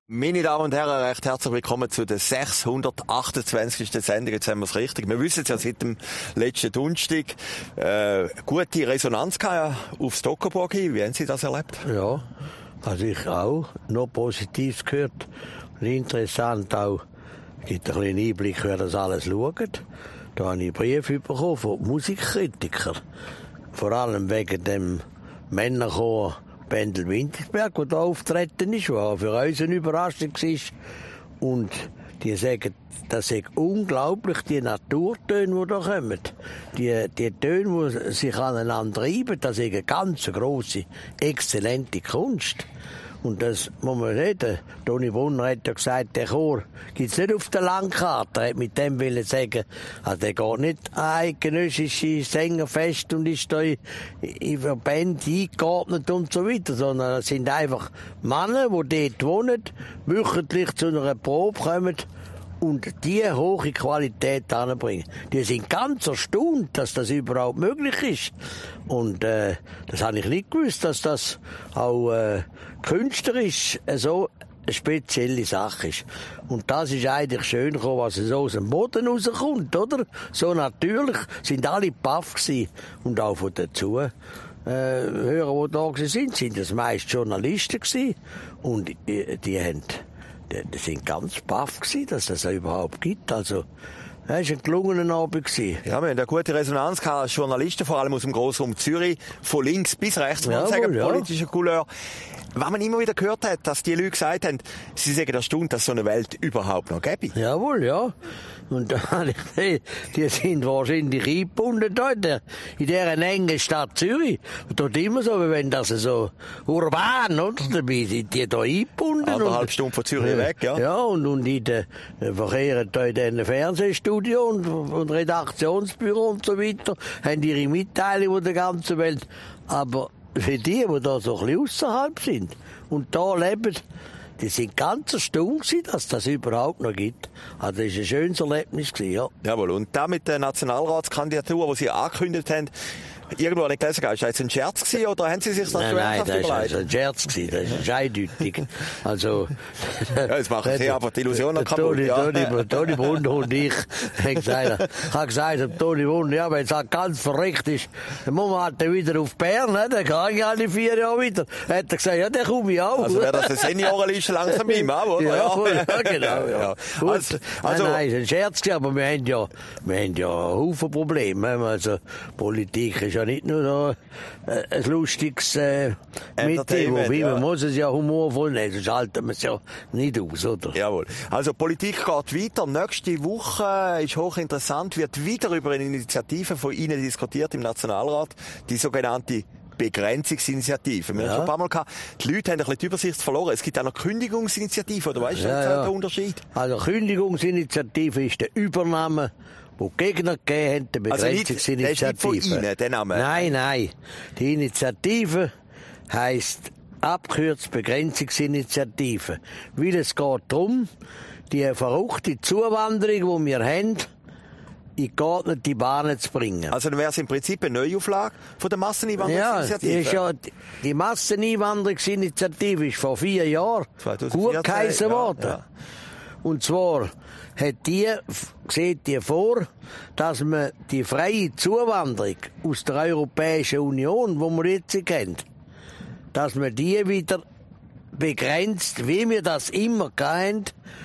Meine Damen und Herren, recht herzlich willkommen zu der 628. Sendung. Jetzt haben wir es richtig. Wir wissen es ja seit dem letzten Donnerstag. Gute Resonanz aufs Toggenburg hin. Wie haben Sie das erlebt? Ja, also ich auch. Noch Positives gehört. Und interessant auch, es gibt einen kleinen Einblick, wer das alles schaut. Da habe ich Briefe bekommen von Musikkritikern. Vor allem wegen dem Männerchor Bendel Wintersberg, der da auftreten ist, was für uns eine Überraschung war. Und die sagen, das sind unglaublich, die Naturtöne, die da kommen. Die Töne, die sich aneinander reiben, das ist eine ganz grosse, exzellente Kunst. Und das muss man reden. Toni Brunner hat ja gesagt, der Chor gibt's nicht auf der Landkarte. Er hat mit dem wollen sagen, also der geht nicht an eidgenössische Sängerfest und ist da in Verbände eingeordnet und so weiter, sondern es sind einfach Männer, die dort wohnen, wöchentlich zu einer Probe kommen und die hohe Qualität anbringen. Die sind ganz erstaunt, dass das überhaupt möglich ist. Und das habe ich nicht gewusst, dass das auch künstlerisch so eine spezielle Sache ist. Und das ist eigentlich schön gekommen, was so aus dem Boden rauskommt, oder? So natürlich sind alle baff gewesen. Und auch von dazu Hörer, die da sind das meist Journalisten gewesen. Und die sind ganz baff gewesen, dass das überhaupt gibt. Also, es war ein gelungener Abend gewesen. Ja, wir haben eine gute Resonanz gehabt als Journalisten, vor allem aus dem Grossraum Zürich, von links bis rechts, muss man sagen, politischer Couleur. Wenn man immer wieder gehört hat, dass die Leute gesagt haben, sie sagen erstaunt, dass so eine Welt überhaupt noch gäbe. Jawohl, ja. Und da habe ich gesehen, die sind wahrscheinlich eingebunden dort, in dieser engen Stadt Zürich. Und dort immer so, wie wenn das so urban, oder? Dabei sind die da eingebunden. 1,5 Stunden von Zürich weg, ja. Ja, und in den verkehren da in den Fernsehstudio und Redaktionsbüro und so weiter, haben ihre Mitteilungen der ganzen Welt. Aber für die da so ein bisschen ausserhalb sind und da leben, die sind ganz erstaunt gewesen, dass das überhaupt noch gibt. Also das war ein schönes Erlebnis gewesen, ja. Jawohl. Und da mit der Nationalratskandidatur, die Sie angekündigt haben, irgendwo habe ich gelesen, ist das jetzt ein Scherz gewesen, oder haben Sie sich das Nein, das war ein Scherz gewesen, das ist eindeutig. Also, ja, jetzt machen Sie einfach die Illusionen kaputt. Toni Brunner und ich haben gesagt, Toni Brunner, ja, wenn es halt ganz verrückt ist, dann muss man halt wieder auf Bern, ne? Dann kann ich alle 4 Jahre wieder. Hat er gesagt, ja, dann komme ich auch. Also wäre das eine Seniorenliste langsam im auch, oder? Ja, genau, ja. Gut. Also, nein, es war ein Scherz gewesen, aber wir haben ja einen Haufen Probleme. Also, Politik ist ja nicht nur so ein lustiges Mittel, wobei man muss es ja humorvoll nehmen, sonst halten wir es ja nicht aus, oder? Jawohl. Also Politik geht weiter. Nächste Woche ist hochinteressant, wird wieder über eine Initiative von Ihnen diskutiert im Nationalrat, die sogenannte Begrenzungsinitiative. Wir haben schon ein paar Mal gehabt, die Leute haben ein bisschen die Übersicht verloren. Es gibt auch noch Kündigungsinitiative, oder weißt du der Unterschied? Also Kündigungsinitiative ist der Übernahme, wo die Gegner gegeben haben, die Begrenzungsinitiative. Also nicht von Ihnen, der Name? Nein. Die Initiative heisst abgekürzt Begrenzungsinitiative. Weil es geht darum, die verrückte Zuwanderung, die wir haben, in geordnete Bahnen zu bringen. Also dann wäre es im Prinzip eine Neuauflage von der Masseneinwanderungsinitiative? Ja, die Masseneinwanderungsinitiative ist vor 4 Jahren gut geheissen worden. Ja. Und zwar sieht die vor, dass man die freie Zuwanderung aus der Europäischen Union, die wir jetzt kennen, dass man die wieder begrenzt, wie wir das immer hatten.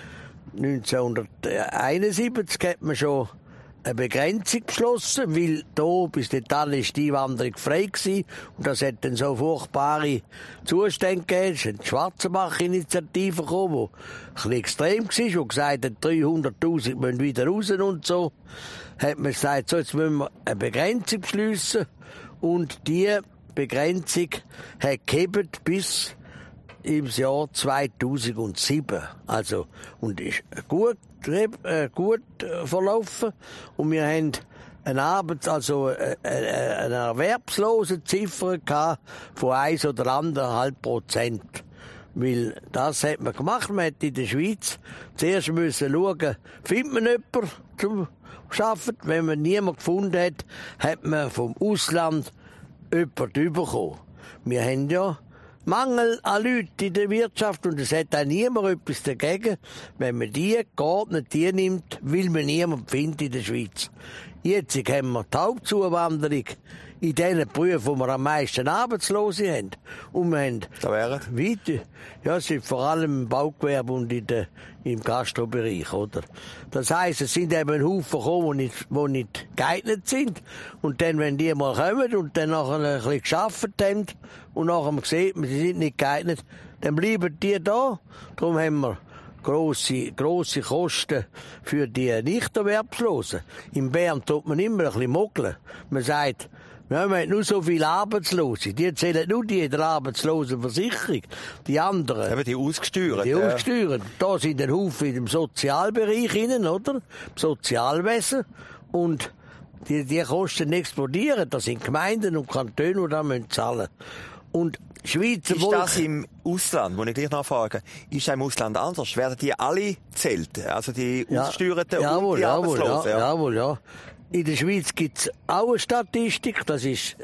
1971 hat man schon eine Begrenzung beschlossen, weil da bis dahin ist die Einwanderung frei gewesen. Und das hat dann so furchtbare Zustände gegeben. Es ist eine Schwarzenbach-Initiative gekommen, die ein bisschen extrem war, die gesagt hat, 300'000 müssen wieder raus und so. Hat man gesagt, so, jetzt müssen wir eine Begrenzung beschliessen. Und die Begrenzung hat gegeben bis im Jahr 2007. Also, und ist gut verlaufen. Und wir haben eine erwerbslose Ziffer gehabt von 1 oder 1,5%. Weil das hat man gemacht. Man hat in der Schweiz zuerst müssen schauen, findet man jemanden zum Arbeiten. Wenn man niemanden gefunden hat, hat man vom Ausland jemanden bekommen. Wir haben ja Mangel an Leuten in der Wirtschaft und es hat auch niemand etwas dagegen, wenn man die geordnet die nimmt, weil man niemanden findet in der Schweiz. Jetzt haben wir die Hauptzuwanderung in den Berufen, wo wir am meisten Arbeitslose haben. Und wir haben weiter, ja, es sind vor allem im Baugewerbe und im Gastrobereich, oder? Das heisst, es sind eben ein Haufen gekommen, die nicht geeignet sind. Und dann, wenn die mal kommen und dann nachher ein bisschen gearbeitet haben und nachher sieht man, sie sind nicht geeignet, dann bleiben die da. Darum haben wir grosse Kosten für die Nichterwerbslosen. In Bern tut man immer ein bisschen mogeln. Man sagt, wir haben nur so viele Arbeitslose. Die zählen nur die in der Arbeitslosenversicherung. Die anderen. Eben die Ausgesteuerten. Die Ausgesteuerten. Da sind ein Haufen im Sozialbereich innen, oder? Im Sozialwesen. Und die Kosten explodieren. Das sind Gemeinden und Kantone, die da zahlen müssen. Und Schweizer ist das im Ausland, muss ich gleich nachfragen, ist das im Ausland anders? Werden die alle zählt? Also die Ausgesteuerten und die Arbeitslosen? Jawohl, ja. In der Schweiz gibt's auch eine Statistik, das ist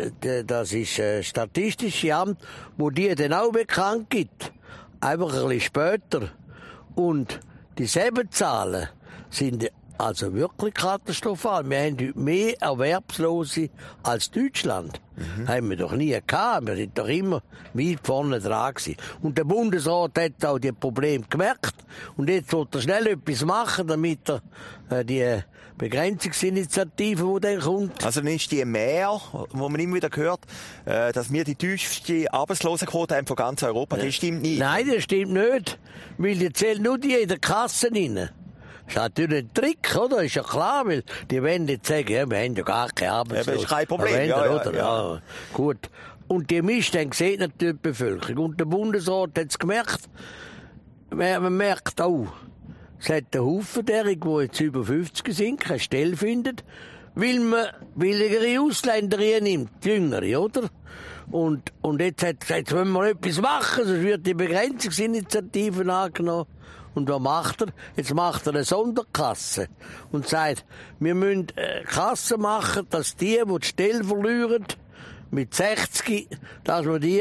Statistische Amt, wo die dann auch bekannt gibt. Einfach ein bisschen später. Und dieselben Zahlen sind also wirklich katastrophal. Wir haben heute mehr Erwerbslose als Deutschland. Haben wir doch nie gehabt. Wir sind doch immer weit vorne dran gewesen. Und der Bundesrat hat auch die Probleme gemerkt. Und jetzt will er schnell etwas machen, damit er die Begrenzungsinitiative, die dann kommt. Also dann ist die mehr, wo man immer wieder hört, dass wir die tiefste Arbeitslosenquote haben von ganz Europa. Das stimmt nicht. Nein, das stimmt nicht. Weil die zählen nur die in der Kasse rein. Das ist natürlich ein Trick, oder? Ist ja klar, weil die wollen jetzt sagen, ja, wir haben ja gar keine Arbeitslosen. Das ist kein Problem, ja. Gut. Und die Missstände sieht natürlich die Bevölkerung. Und der Bundesrat hat es gemerkt. Man merkt auch, es hat einen Haufen derer, die jetzt über 50 sind, keine Stelle finden, weil man billigere Ausländer nimmt, die Jüngere, oder? Und jetzt hat gesagt, jetzt wollen wir etwas machen, sonst wird die Begrenzungsinitiative angenommen. Und was macht er? Jetzt macht er eine Sonderkasse und sagt, wir müssen eine Kasse machen, dass die Stelle verlieren, mit 60, dass man die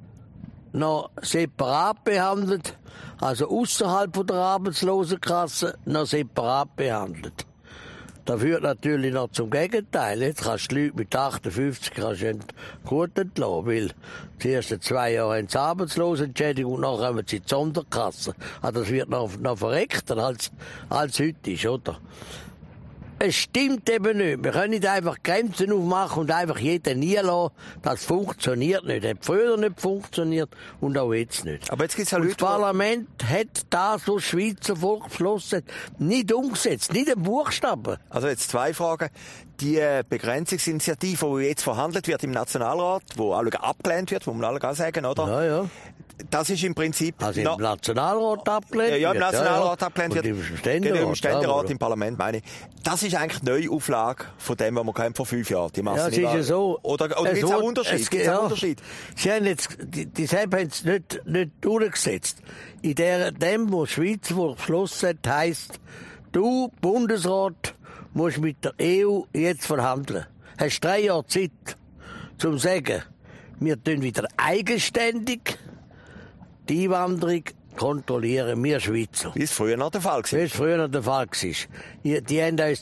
noch separat behandelt, also außerhalb von der Arbeitslosenkasse noch separat behandelt. Das führt natürlich noch zum Gegenteil. Jetzt kannst du die Leute mit 58 gut entlassen, weil die ersten 2 Jahre haben sie Arbeitslosenentschädigung und nachher haben sie in die Sonderkasse. Also das wird noch verreckter als heute ist, oder? Es stimmt eben nicht. Wir können nicht einfach Grenzen aufmachen und einfach jeden nielassen. Das funktioniert nicht. Das hat früher nicht funktioniert und auch jetzt nicht. Aber jetzt gibt's ja Leute, das Parlament hat das, was das Schweizer Volk beschlossen hat, nicht umgesetzt. Nicht ein Buchstaben. Also jetzt 2 Fragen. Die Begrenzungsinitiative, die jetzt verhandelt wird im Nationalrat, wo alle abgelehnt wird, muss man alle sagen, oder? Ja. Das ist im Prinzip... Also im Nationalrat abgelehnt? Ja, im Nationalrat abgelehnt wird. Und im Ständerat? Im Ständerat, im Parlament, meine ich. Das ist eigentlich die Neuauflage von dem, was wir vor 5 Jahren die Masse. Ja, es ist ja so. Oder gibt es einen Unterschied? Sie haben jetzt, dieselbe haben es nicht durchgesetzt. In dem, was die Schweiz beschlossen hat, heisst, du, Bundesrat, musst mit der EU jetzt verhandeln. Hast 3 Jahre Zeit, zum zu sagen, wir tun wieder eigenständig die Einwanderung kontrollieren, wir Schweizer. Wie es früher noch der Fall war. Die haben uns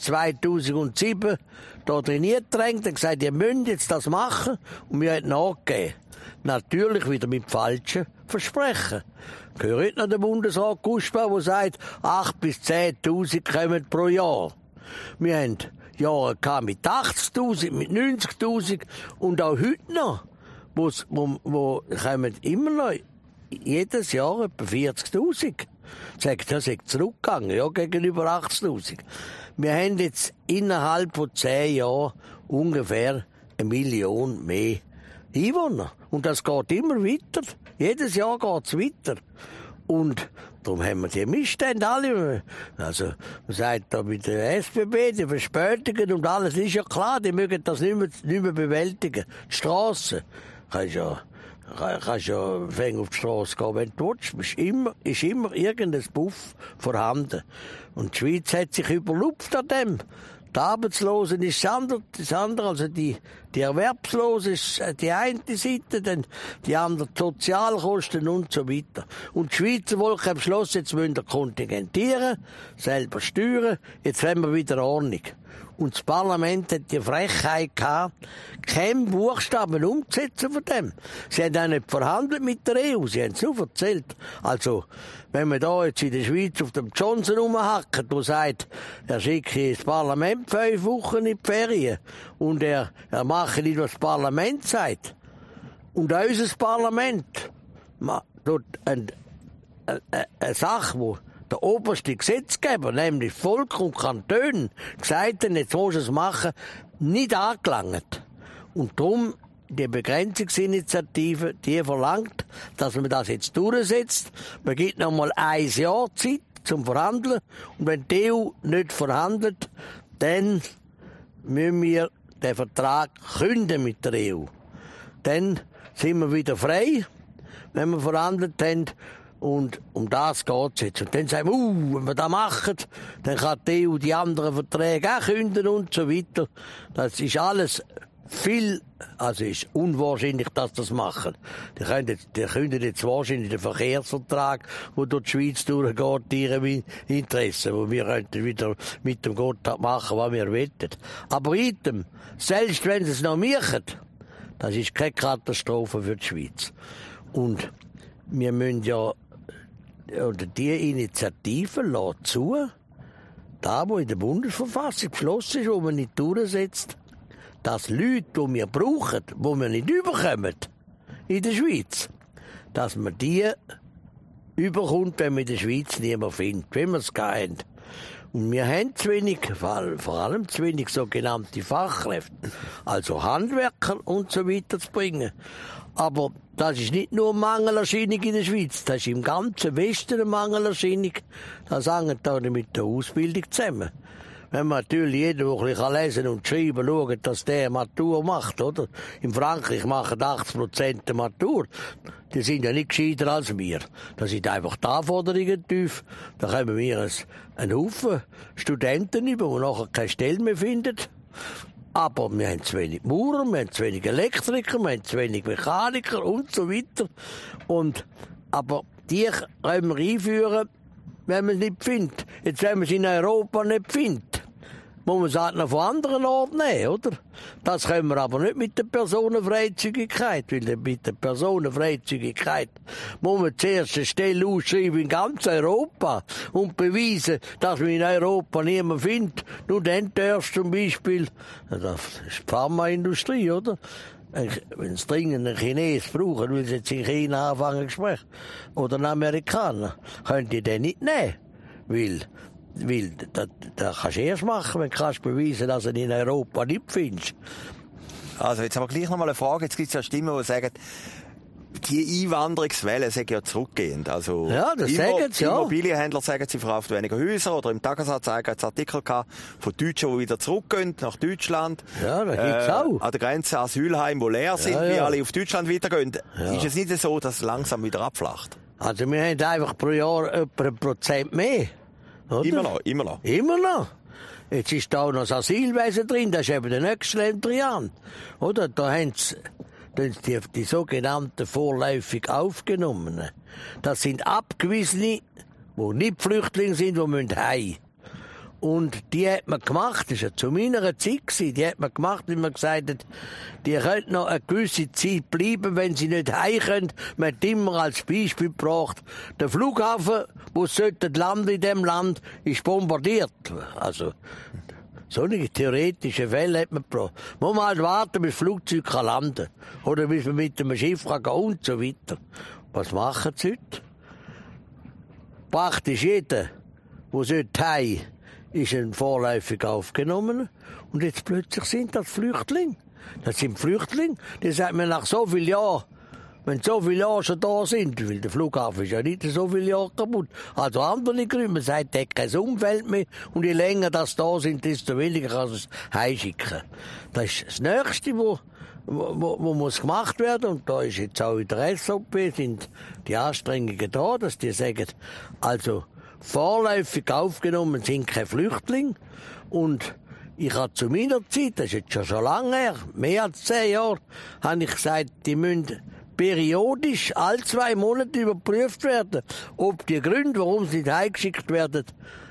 2007 da trainiert gedrängt und gesagt, ihr müsst jetzt das machen und wir haben nachgegeben. Natürlich wieder mit falschen Versprechen. Ich höre heute noch den Bundesrat Guspa, der sagt, 8.000 bis 10.000 kommen pro Jahr. Wir haben Jahre mit 80.000, mit 90.000 und auch heute noch, wo kommen immer noch jedes Jahr etwa 40.000. Das ist zurückgegangen, ja, gegenüber 80.000. Wir haben jetzt innerhalb von 10 Jahren ungefähr 1 Million mehr Einwohner. Und das geht immer weiter. Jedes Jahr geht es weiter. Und darum haben wir die Missstände alle. Also, man sagt da mit der SBB, die Verspätungen und alles, ist ja klar, die mögen das nicht mehr bewältigen. Die Strassen, kannst ja fängt auf die Straße gehen, wenn du willst. Ist immer irgendein Buff vorhanden. Und die Schweiz hat sich überlupft an dem. Die Arbeitslosen ist das andere, also die Erwerbslosen ist die eine Seite, dann die andere die Sozialkosten und so weiter. Und die Schweizer Volk haben beschlossen, jetzt müssen wir kontingentieren, selber steuern, jetzt haben wir wieder Ordnung. Und das Parlament hat die Frechheit gehabt, keinen Buchstaben umzusetzen von dem. Sie haben auch nicht verhandelt mit der EU, sie haben es nur erzählt. Also, wenn man da jetzt in der Schweiz auf dem Johnson rumhackt, der sagt, er schicke das Parlament 5 Wochen in die Ferien und er mache nicht, was das Parlament sagt. Und unser Parlament tut eine Sache, wo der oberste Gesetzgeber, nämlich Volk und Kantone, gesagt haben, jetzt muss es machen, nicht angelangt. Und darum, die Begrenzungsinitiative, die verlangt, dass man das jetzt durchsetzt. Man gibt noch mal 1 Jahr Zeit zum Verhandeln. Und wenn die EU nicht verhandelt, dann müssen wir den Vertrag künden mit der EU. Dann sind wir wieder frei, wenn wir verhandelt haben. Und um das geht's jetzt. Und dann sagen wir, wenn wir das machen, dann kann die EU die anderen Verträge auch künden und so weiter. Das ist alles ist unwahrscheinlich, dass das machen. Die können jetzt wahrscheinlich den Verkehrsvertrag, der durch die Schweiz durchgeht, ihrem Interesse, wo wir könnten wieder mit dem Gott machen, was wir wollen. Aber item, selbst wenn sie es noch machen, das ist keine Katastrophe für die Schweiz. Und wir müssen ja, oder die Initiative lässt zu, da wo in der Bundesverfassung beschlossen ist, wo man nicht durchsetzt, dass Leute, die wir brauchen, die wir nicht überkommen in der Schweiz, dass man die überkommt, wenn man in der Schweiz niemand findet, wenn wir es haben. Und wir haben zu wenig, vor allem zu wenig sogenannte Fachkräfte, also Handwerker und so weiter zu bringen. Aber das ist nicht nur eine Mangelerscheinung in der Schweiz, das ist im ganzen Westen eine Mangelerscheinung. Das hängt da mit der Ausbildung zusammen. Wenn man natürlich jeder, der ein bisschen lesen und schreiben schaut, dass der Matur macht, oder? In Frankreich machen 80% der Matur. Die sind ja nicht gescheiter als wir. Das sind einfach die Anforderungen tief. Da kommen wir einen Haufen Studenten über, die nachher keine Stelle mehr finden. Aber wir haben zu wenig Maurer, wir haben zu wenig Elektriker, wir haben zu wenig Mechaniker und so weiter. Aber die können wir einführen, wenn man es nicht findet. Jetzt, wenn man es in Europa nicht findet, muss man es halt noch von anderen Orten nehmen, oder? Das können wir aber nicht mit der Personenfreizügigkeit, weil mit der Personenfreizügigkeit muss man zuerst eine Stelle ausschreiben in ganz Europa und beweisen, dass man in Europa niemanden findet. Nur dann darfst du zum Beispiel, das ist die Pharmaindustrie, oder? Wenn sie dringend einen Chinesen brauchen, weil sie jetzt in China anfangen Gespräch, oder einen Amerikaner, können die den nicht nehmen. Weil das kannst du erst machen, wenn du kannst beweisen, dass du ihn in Europa nicht findest. Also jetzt aber gleich noch mal eine Frage. Jetzt gibt es ja Stimmen, die sagen, die Einwanderungswelle sei ja zurückgehend. Also ja, das sagen sie, ja. Immobilienhändler sagen, sie verkaufen weniger Häuser. Oder im Tagesanzeiger hat es Artikel gehabt von Deutschen, die wieder zurückgehen nach Deutschland. Ja, das gibt's auch. An der Grenze Asylheime, die leer sind, wie alle auf Deutschland weitergehen. Ja. Ist es nicht so, dass es langsam wieder abflacht? Also wir haben einfach pro Jahr etwa 1% mehr. Oder? Immer noch. Jetzt ist da auch noch das Asylwesen drin, das ist eben der nächste Ländrian. Oder? Da haben sie die sogenannten vorläufig Aufgenommenen. Das sind Abgewiesene, die nicht Flüchtlinge sind, die müssen heim. Und die hat man gemacht, das war ja zu meiner Zeit gewesen, die hat man gemacht, weil man gesagt hat, die können noch eine gewisse Zeit bleiben, wenn sie nicht heim können. Man hat immer als Beispiel gebracht, der Flughafen, wo sie landen in dem Land, ist bombardiert. Also, solche theoretische Fälle hat man gebraucht. Muss man halt warten, bis das Flugzeug landen kann. Oder bis man mit dem Schiff gehen kann und so weiter. Was machen sie heute? Praktisch jeder, der heim ist ein vorläufig aufgenommen und jetzt plötzlich sind das Flüchtlinge. Das sind Flüchtlinge, die sagt man nach so vielen Jahren, wenn so viele Jahre schon da sind, weil der Flughafen ist ja nicht so viele Jahre kaputt. Also andere Gründe, man sagt, der hat kein Umfeld mehr und je länger das da sind, desto weniger kann es heimschicken. Das ist das Nächste, wo muss gemacht werden und da ist jetzt auch in der SOP sind die Anstrengungen da, dass die sagen, also vorläufig aufgenommen sind keine Flüchtlinge und Ich habe zu meiner Zeit, das ist jetzt schon lange her, mehr als 10 Jahre, habe ich gesagt, die müssen periodisch alle 2 Monate überprüft werden, ob die Gründe, warum sie nicht heimgeschickt werden,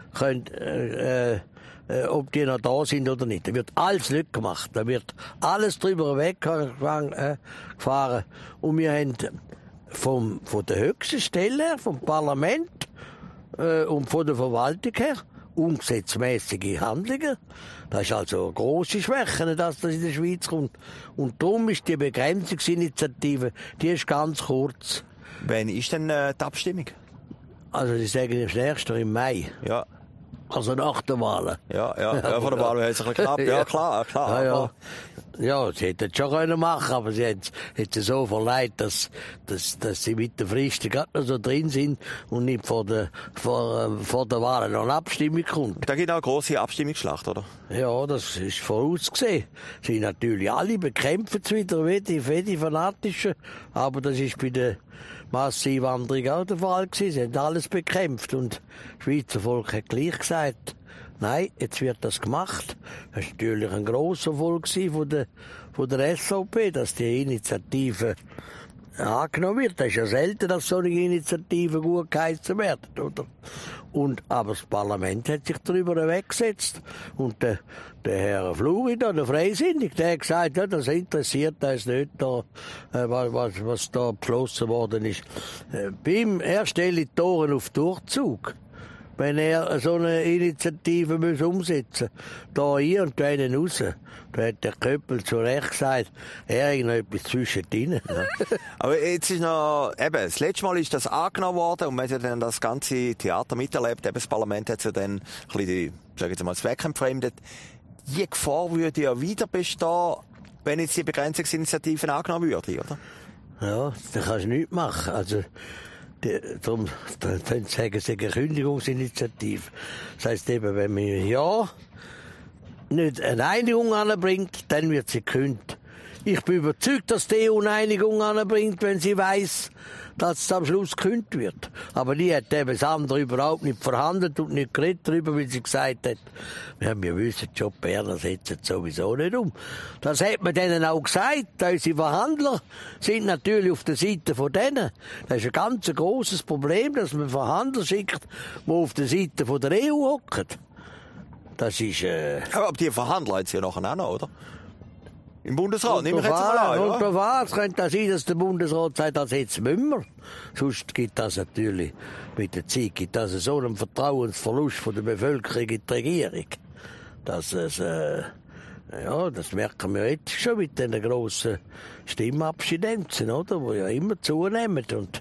ob die noch da sind oder nicht. Da wird alles nicht gemacht. Da wird alles drüber weggefahren. Und wir haben von der höchsten Stelle her, vom Parlament und von der Verwaltung her, ungesetzmäßige Handlungen. Das ist also eine grosse Schwäche, dass das in der Schweiz kommt. Und darum ist die Begrenzungsinitiative, die ist ganz kurz. Wann ist denn die Abstimmung? Also, die sagen das nächste im Mai. Ja. Also nach der Wahl. Ja, von der Wahl wäre es ein bisschen knapp. Ja, klar. Ja, sie hätten es schon können machen, aber sie hätten so verleiht, dass sie mit der Frist gerade noch so drin sind und nicht vor der Wahl noch eine Abstimmung kommt. Da gibt auch eine grosse Abstimmungsschlacht, oder? Ja, das ist vorausgesehen. Sie natürlich alle bekämpfen es wieder, wie die Fanatischen, aber das ist bei der Masseneinwanderung auch der Fall gewesen. Sie haben alles bekämpft und das Schweizer Volk hat gleich gesagt, nein, jetzt wird das gemacht. Das war natürlich ein grosser Erfolg von der SVP, dass die Initiative angenommen wird. Das ist ja selten, dass solche Initiativen gut geheissen werden, oder? Aber das Parlament hat sich darüber hinweggesetzt. Und der Herr Florida, der Freisinnige, der hat gesagt, ja, das interessiert uns nicht, was da beschlossen worden ist. Er stellt die Toren auf Durchzug. Wenn er so eine Initiative umsetzen muss, da hier und da einen raus, da hat der Köppel zu Recht gesagt, er hat noch etwas zwischendrin. Aber jetzt ist noch, das letzte Mal ist das angenommen worden und man hat ja dann das ganze Theater miterlebt, das Parlament hat ja dann ein bisschen, sag ich jetzt mal, zweckentfremdet. Die Gefahr würde ja wieder bestehen, wenn jetzt die Begrenzungsinitiativen angenommen würde, oder? Ja, da kannst du nichts machen. Also, darum sagen sie eine Kündigungsinitiative. Das heisst eben, wenn man nicht eine Einigung anbringt, dann wird sie gekündigt. Ich bin überzeugt, dass die EU eine Einigung anbringt, wenn sie weiss, dass es am Schluss gekündigt wird. Aber die hat eben das andere überhaupt nicht verhandelt und nicht geredet darüber, weil sie gesagt hat, wir wissen schon, die Berner setzen sowieso nicht um. Das hat man denen auch gesagt. Unsere Verhandler sind natürlich auf der Seite von denen. Das ist ein ganz grosses Problem, dass man Verhandler schickt, die auf der Seite von der EU hocken. Das ist... Aber die Verhandler jetzt ja nachher auch noch, oder? Im Bundesrat, nehme ich jetzt mal an, oder? Und bei was könnte das sein, dass der Bundesrat sagt, das jetzt müssen wir? Sonst gibt das natürlich, mit der Zeit, gibt das so einen Vertrauensverlust von der Bevölkerung in die Regierung. Das merken wir jetzt schon mit den grossen Stimmabstinenzen, oder? Die ja immer zunehmen und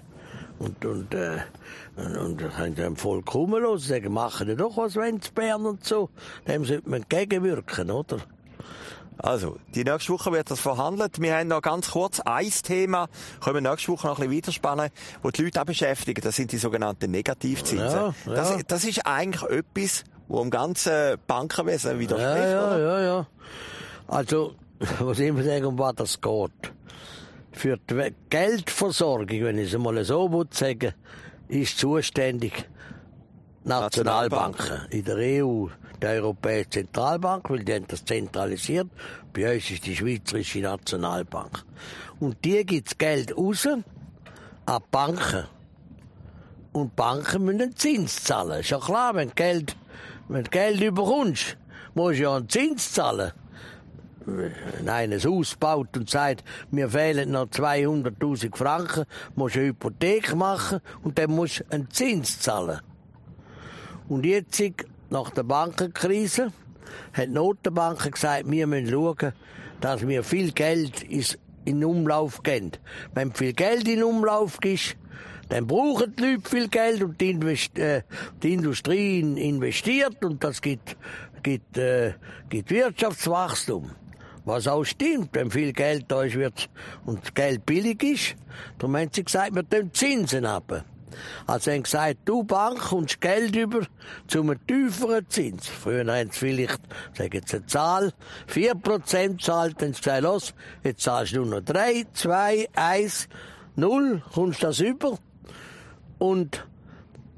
haben dem Volk rumgelassen, sagen, machen ja doch was, wenn es Bern und so. Dem sollte man entgegenwirken, oder? Also, die nächste Woche wird das verhandelt. Wir haben noch ganz kurz ein Thema, können wir nächste Woche noch ein bisschen weiterspannen, wo die Leute auch beschäftigen. Das sind die sogenannten Negativzinsen. Ja. Das ist eigentlich etwas, wo im ganzen Bankenwesen widerspricht, oder? Ja. Also, was ich immer sagen, um was das geht. Für die Geldversorgung, wenn ich es mal so sagen, ist zuständig Nationalbanken. In der EU die Europäische Zentralbank, weil die haben das zentralisiert. Bei uns ist die Schweizerische Nationalbank. Und die gibt das Geld raus an Banken. Und Banken müssen einen Zins zahlen. Ist ja klar, wenn du Geld überkommst, musst du ja einen Zins zahlen. Wenn einer ein Haus baut und sagt, mir fehlen noch 200'000 Franken, musst du eine Hypothek machen und dann musst du einen Zins zahlen. Und jetzt, nach der Bankenkrise, hat die Notenbank gesagt, wir müssen schauen, dass wir viel Geld in Umlauf geben. Wenn viel Geld in Umlauf ist, dann brauchen die Leute viel Geld und die Industrie investiert und das gibt Wirtschaftswachstum. Was auch stimmt, wenn viel Geld da ist und das Geld billig ist, darum haben sie gesagt, wir tun Zinsen ab. Also haben gesagt, du Bank kommst Geld über zu einem tieferen Zins. Früher haben sie vielleicht, sagen sie eine Zahl, 4% zahlt, dann haben sie gesagt, los, jetzt zahlst du nur noch 3, 2, 1, 0, kommst das über. Und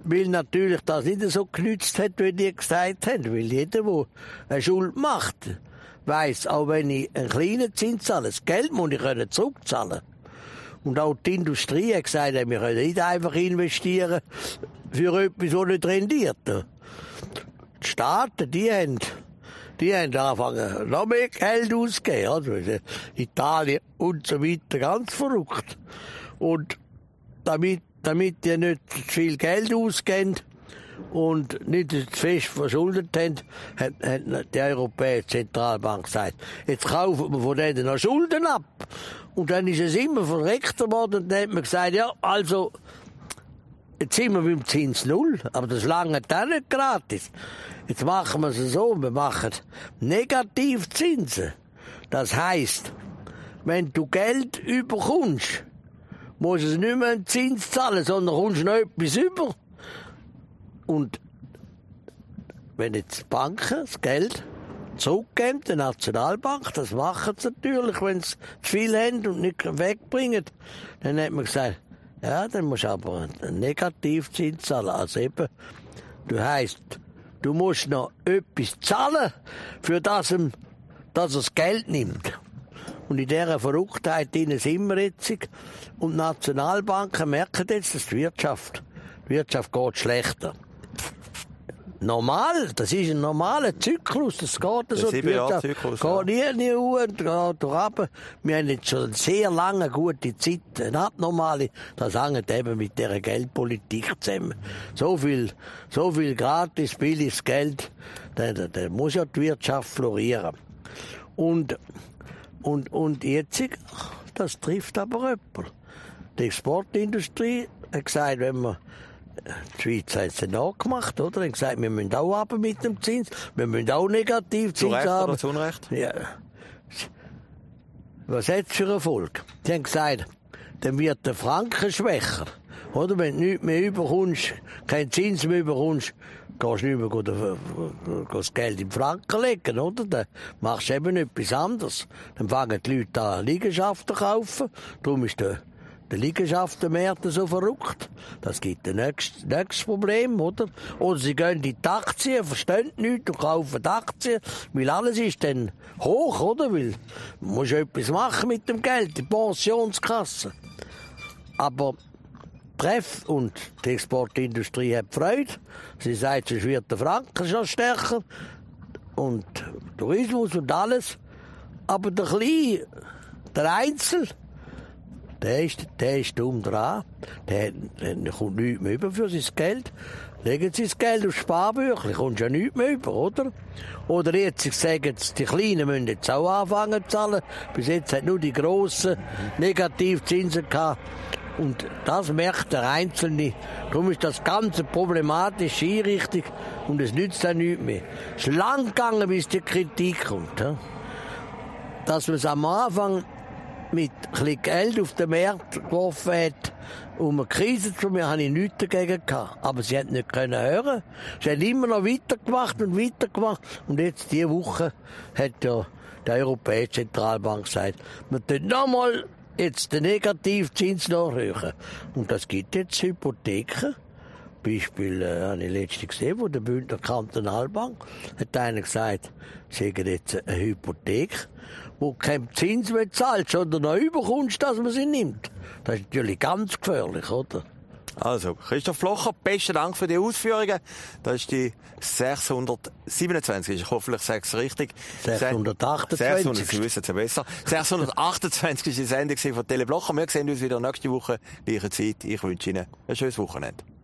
weil natürlich das nicht so genützt hat, wie die gesagt haben. Weil jeder, der eine Schuld macht, weiss, auch wenn ich einen kleinen Zins zahle, das Geld muss ich zurückzahlen. Und auch die Industrie hat gesagt, wir können nicht einfach investieren für etwas, das nicht rendiert. Die Staaten, die haben angefangen, noch mehr Geld auszugeben. Also Italien und so weiter, ganz verrückt. Und damit die nicht zu viel Geld ausgeben und nicht zu fest verschuldet haben, hat die Europäische Zentralbank gesagt, jetzt kaufen wir von denen noch Schulden ab. Und dann ist es immer verreckter worden und dann hat man gesagt, ja, also, jetzt sind wir beim Zins Null, aber das lange dann nicht gratis. Jetzt machen wir es so, wir machen Negativzinsen. Das heisst, wenn du Geld überkommst, musst du es nicht mehr einen Zins zahlen, sondern kommst noch etwas über. Und wenn jetzt die Banken das Geld zurückgeben, der Nationalbank, das machen sie natürlich, wenn sie zu viel haben und nicht wegbringen, dann hat man gesagt, ja, dann musst du aber einen Negativzins zahlen. Also eben, du heisst, du musst noch etwas zahlen, für das er das Geld nimmt. Und in dieser Verrücktheit sind wir jetzt. Und die Nationalbanken merken jetzt, dass die Wirtschaft geht schlechter. Normal, das ist ein normaler Zyklus, das geht so. Die Wirtschaft geht nie hoch und geht runter. Wir haben jetzt schon sehr lange gute Zeit, eine abnormale. Das hängt eben mit dieser Geldpolitik zusammen. So viel gratis, billiges Geld, da muss ja die Wirtschaft florieren. Und jetzt, das trifft aber jemand. Die Exportindustrie hat gesagt, wenn wir die Schweiz hat es nachgemacht, oder? Die haben gesagt, wir müssen auch runter mit dem Zins, wir müssen auch Negativzins haben. Zu Recht oder zu Unrecht? Ja. Was hat es für Erfolg? Die haben gesagt, dann wird der Franken schwächer. Oder? Wenn du nichts mehr überkommst, keinen Zins mehr überkommst, gehst du nicht mehr das Geld in Franken legen, oder? Dann machst du eben etwas anderes. Dann fangen die Leute an, Liegenschaften zu kaufen. Darum ist der Liegenschaftenmarkt so verrückt. Das gibt ein nächstes Problem, oder? Oder sie gehen in die Aktien, verstehen nichts und kaufen Aktien, weil alles ist dann hoch, oder? Weil man muss etwas machen mit dem Geld, die Pensionskasse. Aber Treff und die Exportindustrie hat Freude. Sie sagt, sonst wird der Franken schon stärker und Tourismus und alles. Aber der Kleine, der Einzel, der ist dumm dran. Der kommt nichts mehr über für sein Geld. Legen Sie das Geld aufs Sparbüchlein, kommt ja nichts mehr über, oder? Oder jetzt sagen sie, die Kleinen müssen jetzt auch anfangen zu zahlen. Bis jetzt hat nur die Grossen Negativzinsen gehabt. Und das merkt der Einzelne. Darum ist das ganze problematische Einrichtung und es nützt dann nichts mehr. Es ist lang gegangen, bis die Kritik kommt. Dass man es am Anfang mit ein bisschen Geld auf den Markt geworfen hat, um eine Krise zu mir, habe ich nichts dagegen gehabt. Aber sie hat nicht hören. Sie hat immer noch weitergemacht. Und jetzt, diese Woche, hat ja die Europäische Zentralbank gesagt, wir tun nochmal jetzt den Negativzins nachrechnen. Und das gibt jetzt Hypotheken. Beispiel habe ich letztens gesehen, wo der Bündner Kantonalbank hat einer gesagt, sie haben jetzt eine Hypothek, wo kein Zins mehr zahlt, sondern noch überkommst, dass man sie nimmt. Das ist natürlich ganz gefährlich, oder? Also, Christoph Blocher, besten Dank für die Ausführungen. Das ist die 627, ich hoffe, ich sage es richtig. 628. Sie wissen es ja besser. 628 ist die Sendung von Tele Blocher. Wir sehen uns wieder nächste Woche, gleiche Zeit. Ich wünsche Ihnen ein schönes Wochenende.